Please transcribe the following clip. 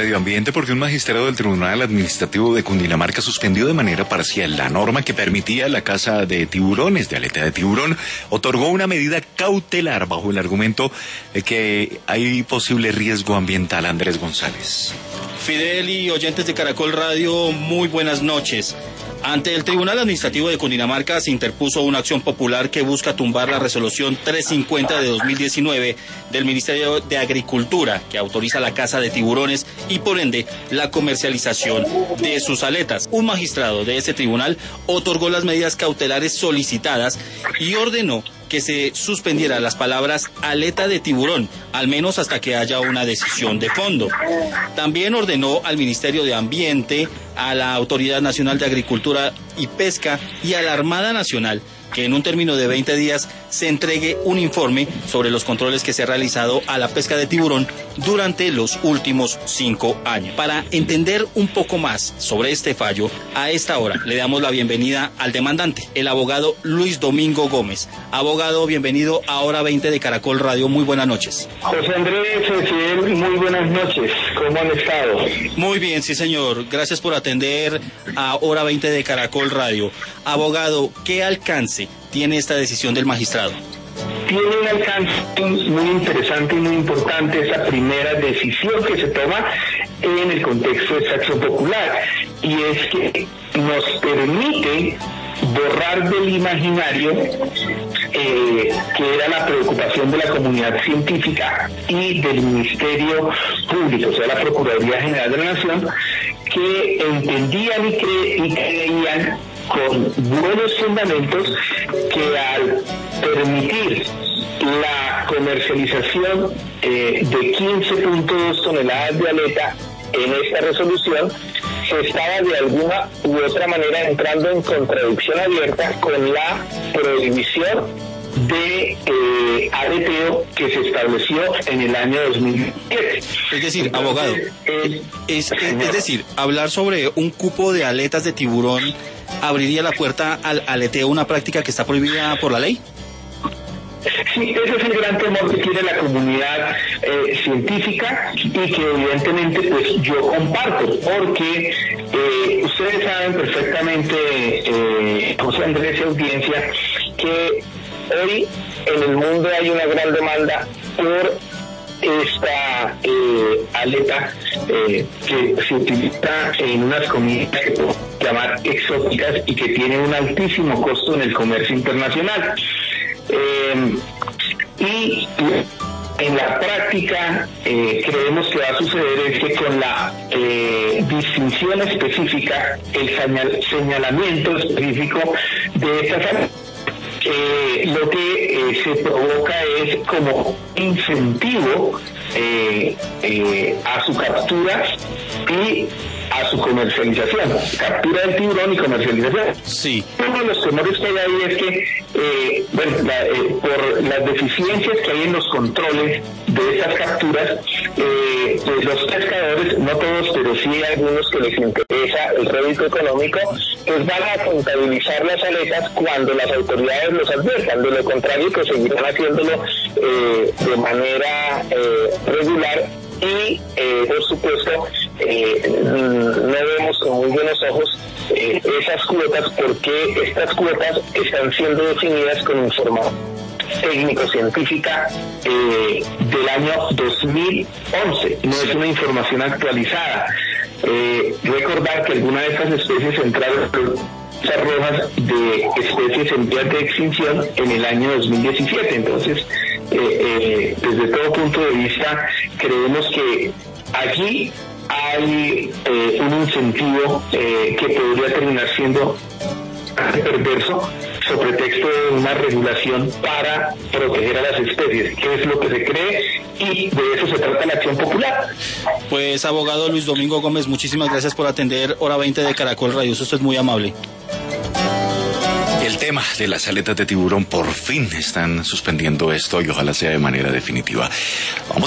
Radio Ambiente porque un magistrado del Tribunal Administrativo de Cundinamarca suspendió de manera parcial la norma que permitía la caza de tiburones, de aleta de tiburón. Otorgó una medida cautelar bajo el argumento de que hay posible riesgo ambiental. Andrés González. Fidel y oyentes de Caracol Radio, muy buenas noches. Ante el Tribunal Administrativo de Cundinamarca se interpuso una acción popular que busca tumbar la resolución 350 de 2019 del Ministerio de Agricultura, que autoriza la caza de tiburones y por ende la comercialización de sus aletas. Un magistrado de ese tribunal otorgó las medidas cautelares solicitadas y ordenó que se suspendiera las palabras aleta de tiburón, al menos hasta que haya una decisión de fondo. También ordenó al Ministerio de Ambiente, a la Autoridad Nacional de Agricultura y Pesca y a la Armada Nacional que en un término de 20 días se entregue un informe sobre los controles que se ha realizado a la pesca de tiburón durante los últimos 5 años. Para entender un poco más sobre este fallo, a esta hora le damos la bienvenida al demandante, el abogado Luis Domingo Gómez. Abogado, bienvenido a Hora 20 de Caracol Radio. Muy buenas noches. José Andrés, muy buenas noches. ¿Cómo han estado? Muy bien, sí señor. Gracias por atender a Hora 20 de Caracol Radio. Abogado, ¿qué alcance tiene esta decisión del magistrado? Tiene un alcance muy interesante y muy importante esa primera decisión que se toma en el contexto de esta acción popular, y es que nos permite borrar del imaginario que era la preocupación de la comunidad científica y del Ministerio Público, o sea, la Procuraduría General de la Nación, que entendían y creían con buenos fundamentos que al permitir la comercialización de 15.2 toneladas de aleta en esta resolución, se estaba de alguna u otra manera entrando en contradicción abierta con la prohibición de aleteo que se estableció en el año 2007. Es decir, abogado, es decir, hablar sobre un cupo de aletas de tiburón abriría la puerta al aleteo, una práctica que está prohibida por la ley. Sí, ese es el gran temor que tiene la comunidad científica y que evidentemente pues yo comparto, porque ustedes saben perfectamente, José Andrés y audiencia, que hoy en el mundo hay una gran demanda por esta aleta que se utiliza en unas comidas que podemos llamar exóticas y que tiene un altísimo costo en el comercio internacional. Y en la práctica creemos que va a suceder es que con la distinción específica, el señalamiento específico de estas áreas, lo que se provoca es como incentivo a su captura y a su comercialización, captura del tiburón y comercialización. Sí. Uno de los temores que hay ahí es que, por las deficiencias que hay en los controles de estas capturas, pues los pescadores, no todos, pero sí algunos que les interesa el rédito económico, pues van a contabilizar las aletas cuando las autoridades los adviertan. De lo contrario, pues seguirán haciéndolo de manera regular y, por supuesto, no vemos con muy buenos ojos esas cuotas, porque estas cuotas están siendo definidas con información técnico-científica del año 2011, no es una información actualizada. Recordar que algunas de estas especies entraron rojas de especies en vías de extinción en el año 2017, entonces desde todo punto de vista creemos que allí hay un incentivo que podría terminar siendo perverso sobre texto de una regulación para proteger a las especies, que es lo que se cree, y de eso se trata la acción popular. Pues abogado Luis Domingo Gómez, muchísimas gracias por atender Hora 20 de Caracol Radio, usted es muy amable. El tema de las aletas de tiburón, por fin están suspendiendo esto y ojalá sea de manera definitiva. Vamos